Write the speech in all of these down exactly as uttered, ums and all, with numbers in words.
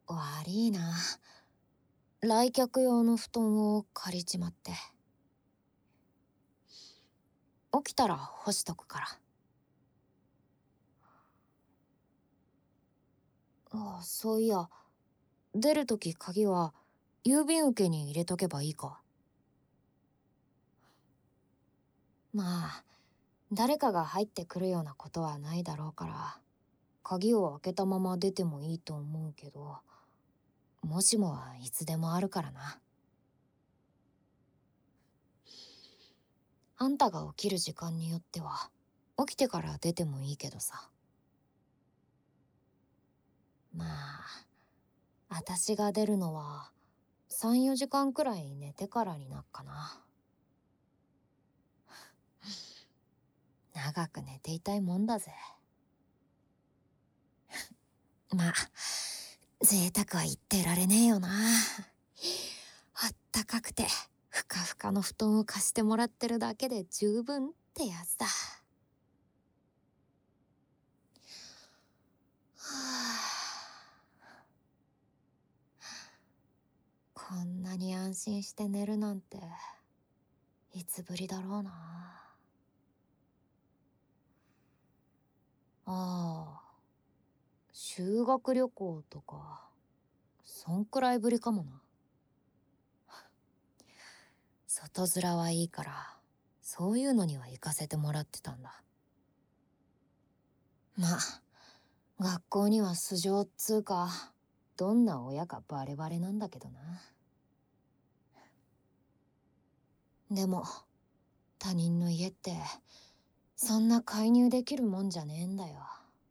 悪いな。来客用の布団を借りちまって。起きたら干しとくから。ああ、そういや、出るとき鍵は郵便受けに入れとけばいいか。まあ、誰かが入ってくるようなことはないだろうから、鍵を開けたまま出てもいいと思うけど、もしもはいつでもあるからな。あんたが起きる時間によっては、起きてから出てもいいけどさ。まあ、私が出るのは、さん、よじかんくらい寝てからになっかな。長く寝ていたいもんだぜ。まあ、贅沢は言ってられねえよな。あったかくて、ふかふかの布団を貸してもらってるだけで十分ってやつだ。はあ、こんなに安心して寝るなんて、いつぶりだろうな。ああ、修学旅行とか、そんくらいぶりかもな。外面はいいから、そういうのには行かせてもらってたんだ。まあ、学校には素性っつうか、どんな親かバレバレなんだけどな。でも、他人の家って、そんな介入できるもんじゃねえんだよ。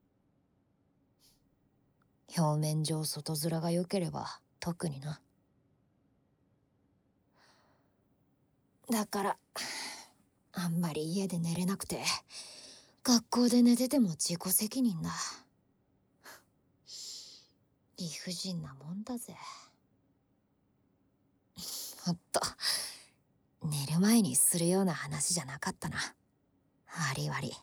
表面上外面が良ければ、特にな。だから、あんまり家で寝れなくて、学校で寝てても自己責任だ。理不尽なもんだぜ。ほっと、寝る前にするような話じゃなかったな。悪い悪い。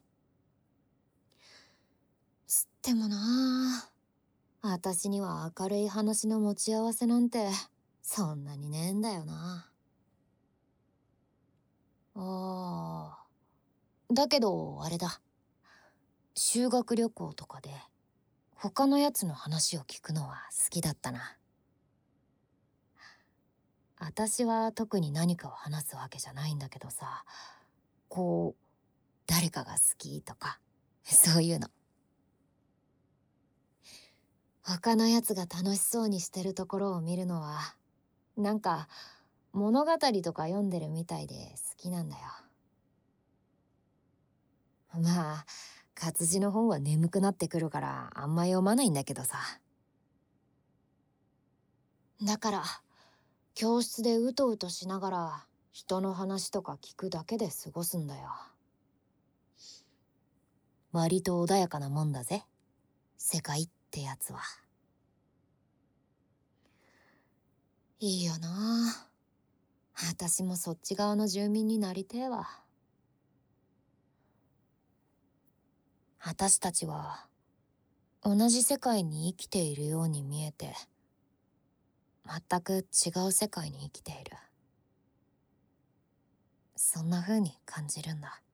つってもなあ、私には明るい話の持ち合わせなんて、そんなにねえんだよな。ああ。だけど、あれだ。修学旅行とかで、他のやつの話を聞くのは好きだったな。私は特に何かを話すわけじゃないんだけどさ、こう、誰かが好きとか、そういうの。他のやつが楽しそうにしてるところを見るのは、なんか、物語とか読んでるみたいで好きなんだよ。まあ、活字の本は眠くなってくるからあんま読まないんだけどさ。だから、教室でうとうとしながら人の話とか聞くだけで過ごすんだよ。割と穏やかなもんだぜ。世界ってやつは。いいよな。私もそっち側の住民になりてえわ。私たちは同じ世界に生きているように見えて、全く違う世界に生きている。そんな風に感じるんだ。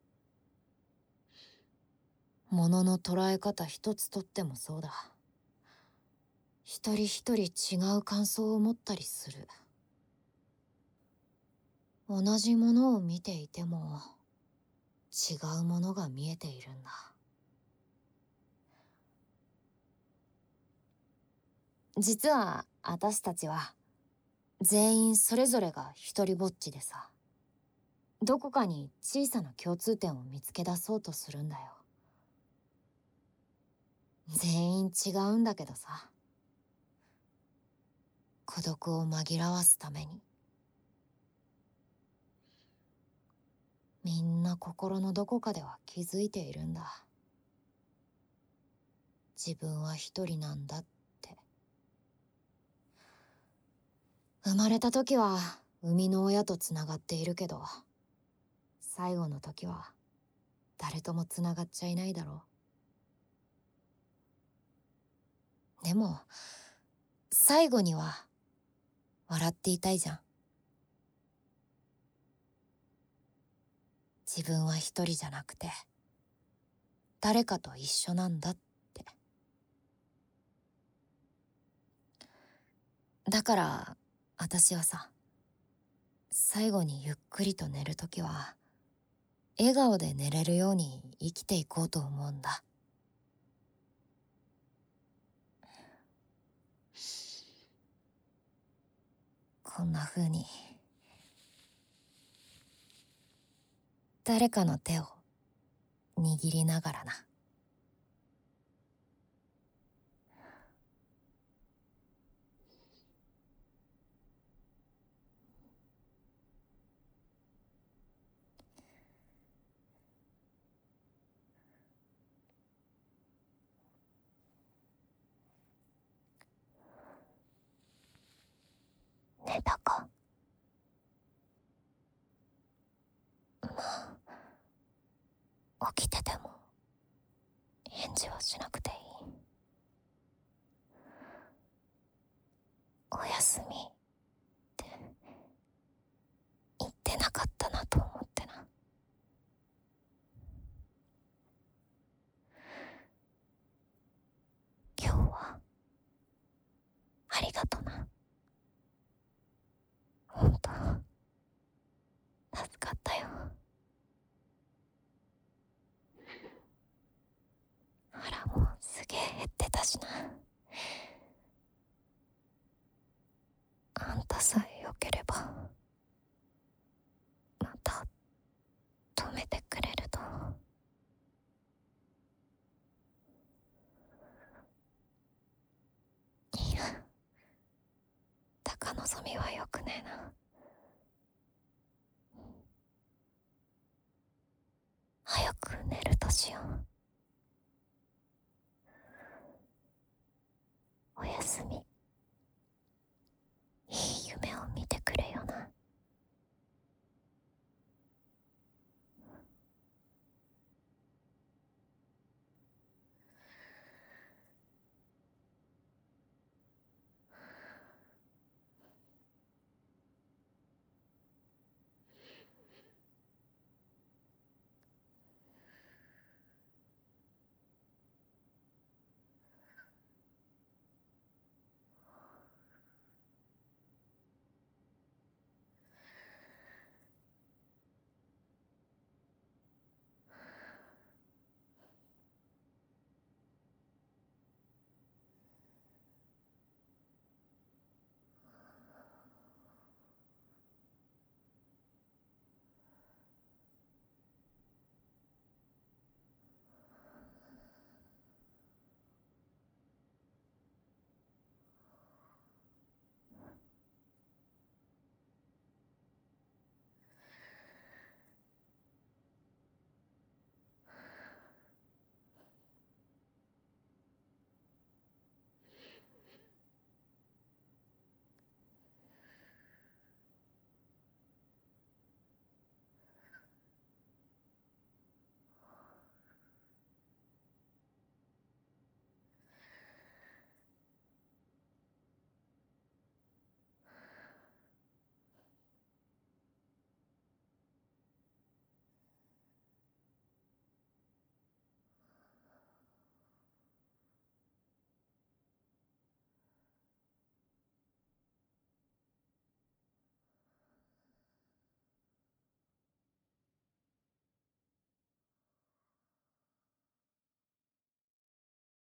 物の捉え方一つとってもそうだ。一人一人違う感想を持ったりする。同じものを見ていても違うものが見えているんだ。実は私たちは全員それぞれが一人ぼっちでさ、どこかに小さな共通点を見つけ出そうとするんだよ。全員違うんだけどさ、孤独を紛らわすために。みんな心のどこかでは気づいているんだ。自分は一人なんだって。生まれた時は生みの親とつながっているけど、最後の時は誰ともつながっちゃいないだろう。でも最後には笑っていたいじゃん。自分は一人じゃなくて誰かと一緒なんだって。だから私はさ、最後にゆっくりと寝るときは笑顔で寝れるように生きていこうと思うんだ。こんな風に誰かの手を握りながらな。寝たか。まあ起きてても返事はしなくていい。おやすみって言ってなかったなと思ってな。今日はありがとな。ほんと助かったよ。腹もすげえ減ってたしな。あんたさえよければまた止めてくれると。いや、高望みはよくねえな。